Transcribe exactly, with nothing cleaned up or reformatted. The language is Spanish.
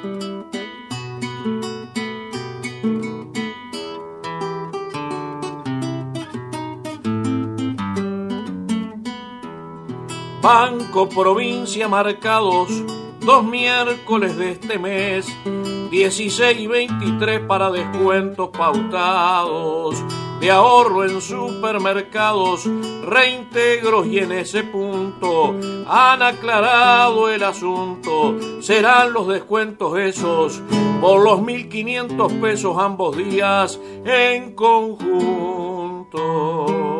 Banco Provincia marcados dos miércoles de este mes, dieciséis y veintitrés para descuentos pautados, de ahorro en supermercados, reintegros, y en ese punto han aclarado el asunto. Serán los descuentos esos por los mil quinientos pesos ambos días en conjunto.